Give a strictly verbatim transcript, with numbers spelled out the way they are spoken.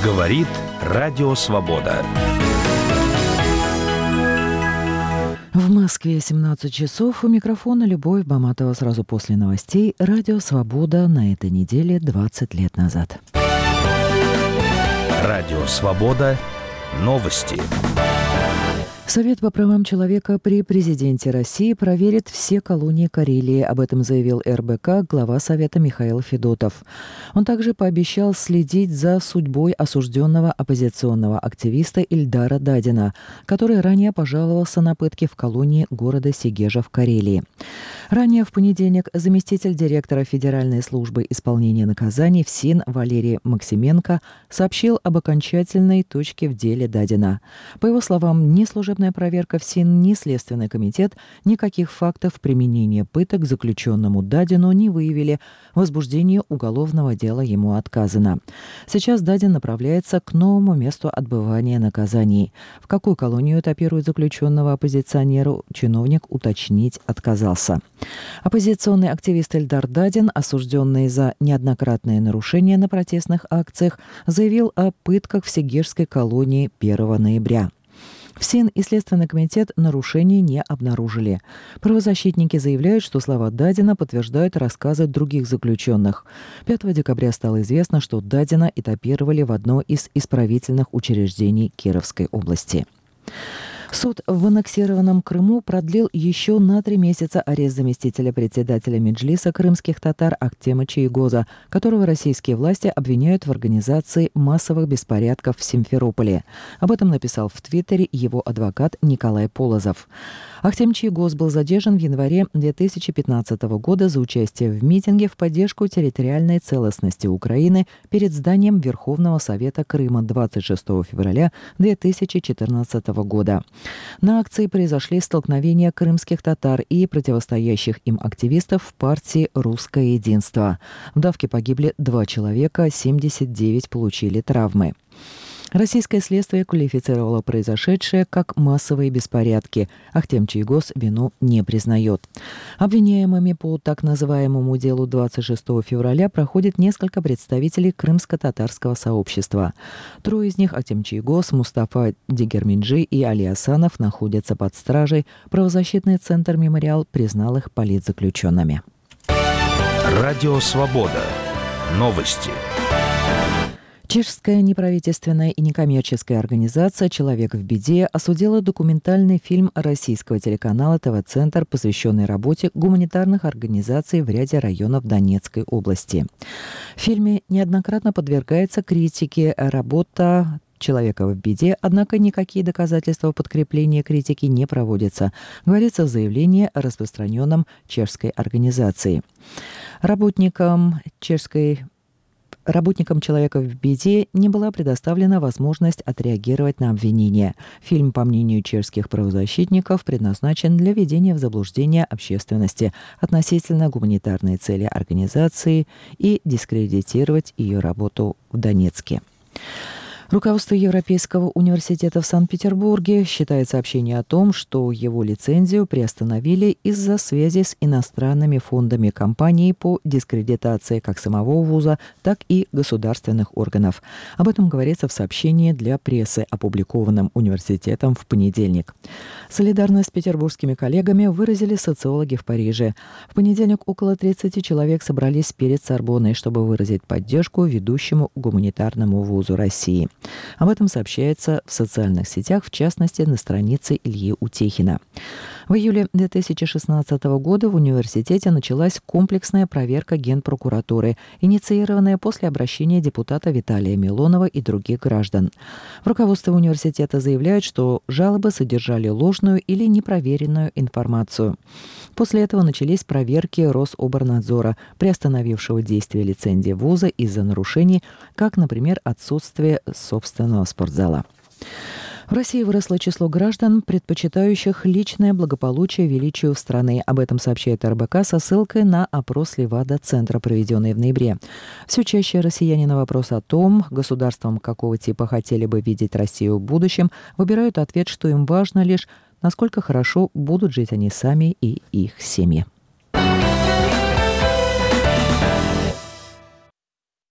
Говорит Радио Свобода. В Москве семнадцать часов. У микрофона Любовь Баматова. Сразу после новостей. Радио Свобода на этой неделе двадцать лет назад. Радио Свобода. Новости. Совет по правам человека при президенте России проверит все колонии Карелии. Об этом заявил эр бэ ка глава Совета Михаил Федотов. Он также пообещал следить за судьбой осужденного оппозиционного активиста Ильдара Дадина, который ранее пожаловался на пытки в колонии города Сегежа в Карелии. Ранее в понедельник заместитель директора Федеральной службы исполнения наказаний ФСИН Валерий Максименко сообщил об окончательной точке в деле Дадина. По его словам, ни служебная проверка ФСИН, ни Следственный комитет никаких фактов применения пыток заключенному Дадину не выявили. В возбуждении уголовного дела ему отказано. Сейчас Дадин направляется к новому месту отбывания наказаний. В какую колонию этапируют заключенного оппозиционера, чиновник уточнить отказался. Оппозиционный активист Ильдар Дадин, осужденный за неоднократные нарушения на протестных акциях, заявил о пытках в Сегежской колонии первого ноября. ФСИН и Следственный комитет нарушений не обнаружили. Правозащитники заявляют, что слова Дадина подтверждают рассказы других заключенных. пятого декабря стало известно, что Дадина этапировали в одно из исправительных учреждений Кировской области. Суд в аннексированном Крыму продлил еще на три месяца арест заместителя председателя Меджлиса крымских татар Ахтема Чийгоза, которого российские власти обвиняют в организации массовых беспорядков в Симферополе. Об этом написал в Твиттере его адвокат Николай Полозов. Ахтем Чийгоз был задержан в январе две тысячи пятнадцатого года за участие в митинге в поддержку территориальной целостности Украины перед зданием Верховного Совета Крыма двадцать шестого февраля две тысячи четырнадцатого года. На акции произошли столкновения крымских татар и противостоящих им активистов в партии «Русское единство». В давке погибли два человека, семьдесят девять получили травмы. Российское следствие квалифицировало произошедшее как массовые беспорядки. Ахтем Чийгоз вину не признает. Обвиняемыми по так называемому делу двадцать шестого февраля проходит несколько представителей крымско-татарского сообщества. Трое из них, Ахтем Чийгоз, Мустафа Дегерменджи и Али Асанов, находятся под стражей. Правозащитный центр «Мемориал» признал их политзаключенными. Радио Свобода. Новости. Чешская неправительственная и некоммерческая организация «Человек в беде» осудила документальный фильм российского телеканала тэ вэ-центр, посвященный работе гуманитарных организаций в ряде районов Донецкой области. В фильме неоднократно подвергается критике работа «Человека в беде», однако никакие доказательства подкрепления критики не проводятся, говорится в заявлении, распространенном чешской организацией. Работникам чешской Работникам «Человека в беде» не была предоставлена возможность отреагировать на обвинения. Фильм, по мнению чешских правозащитников, предназначен для введения в заблуждение общественности относительно гуманитарной цели организации и дискредитировать ее работу в Донецке. Руководство Европейского университета в Санкт-Петербурге считает сообщение о том, что его лицензию приостановили из-за связи с иностранными фондами компаний по дискредитации как самого вуза, так и государственных органов. Об этом говорится в сообщении для прессы, опубликованном университетом в понедельник. Солидарность с петербургскими коллегами выразили социологи в Париже. В понедельник около тридцати человек собрались перед Сорбонной, чтобы выразить поддержку ведущему гуманитарному вузу России. Об этом сообщается в социальных сетях, в частности, на странице Ильи Утехина. В июле две тысячи шестнадцатого года в университете началась комплексная проверка Генпрокуратуры, инициированная после обращения депутата Виталия Милонова и других граждан. В руководстве университета заявляют, что жалобы содержали ложную или непроверенную информацию. После этого начались проверки Рособорнадзора, приостановившего действие лицензии вуза из-за нарушений, как, например, отсутствие собственного спортзала. В России выросло число граждан, предпочитающих личное благополучие величию страны. Об этом сообщает эр бэ ка со ссылкой на опрос Левада-центра, проведенный в ноябре. Все чаще россияне на вопрос о том, государством какого типа хотели бы видеть Россию в будущем, выбирают ответ, что им важно лишь, насколько хорошо будут жить они сами и их семьи.